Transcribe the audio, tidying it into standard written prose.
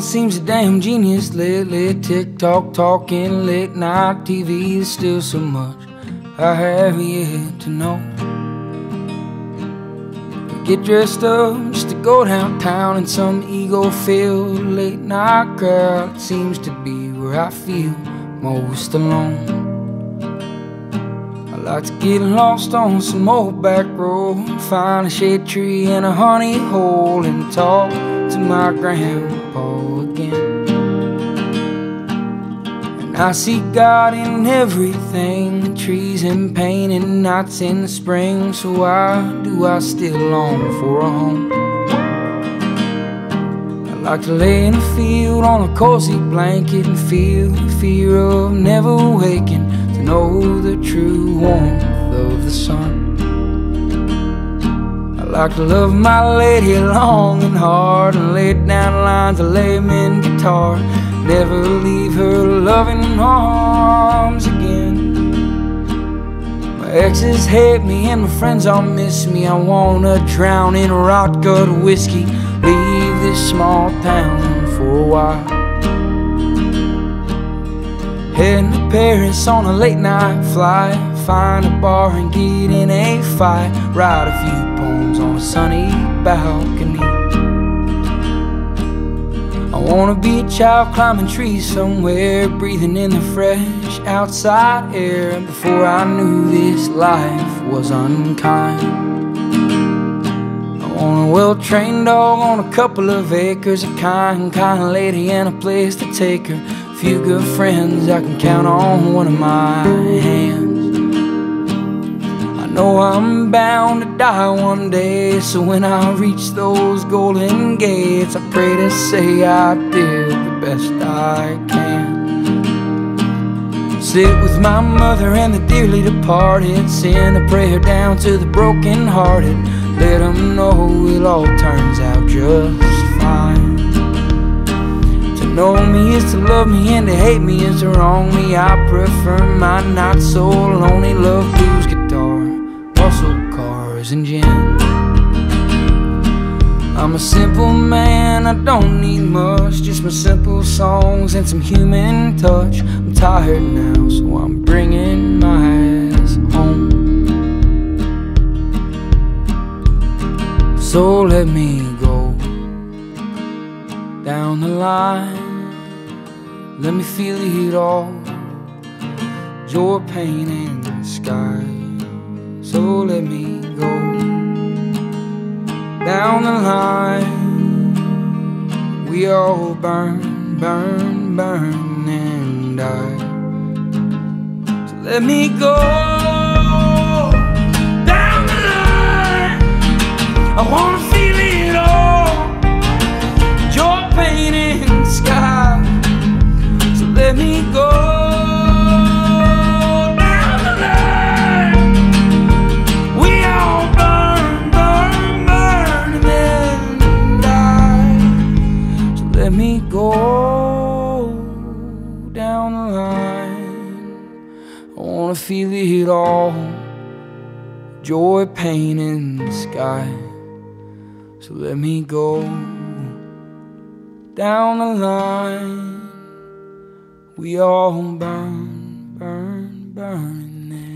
seems a damn genius lately. TikTok talking, late night TV. There's still so much I have yet to know. Get dressed up just to go downtown in some ego-filled late night crowd. It seems to be where I feel most alone. I like to get lost on some old back road, find a shade tree and a honey hole, and talk to my grandpa again. And I see God in everything, trees in pain and nights in the spring. So why do I still long for a home? I like to lay in a field on a cozy blanket and feel the fear of never waking, to know the true warmth of the sun. I like to love my lady long and hard, and lay down lines of layman guitar, never leave her loving arms again. My exes hate me and my friends all miss me. I wanna drown in rot gut whiskey, leave this small town for a while. Heading to Paris on a late night flight, find a bar and get in a fight, write a few poems on a sunny balcony. I wanna be a child climbing trees somewhere, breathing in the fresh outside air, before I knew this life was unkind. I want a well-trained dog on a couple of acres, a kind lady and a place to take her, a few good friends I can count on one of my hands. I know I'm bound to die one day, so when I reach those golden gates, I pray to say I did the best I can. Sit with my mother and the dearly departed, send a prayer down to the broken hearted, let them know it all turns out just fine. To know me is to love me, and to hate me is to wrong me. I prefer my not so lonely love, blues, guitar, muscle cars and gin. I'm a simple man, I don't need much, just my simple songs and some human touch. I'm tired now, so I'm bringing my ass home. So let me go down the line, let me feel it all, joy, pain, and the sky. So let me go down the line, we all burn, burn, burn and die. So let me go down the line, I wanna feel it all, joy, pain and the sky. So let me go down the line, we all burn, burn, burn and then die. So let me go down the line, I wanna feel it all, joy, pain in the sky. So let me go down the line, we all burn, burn, burn.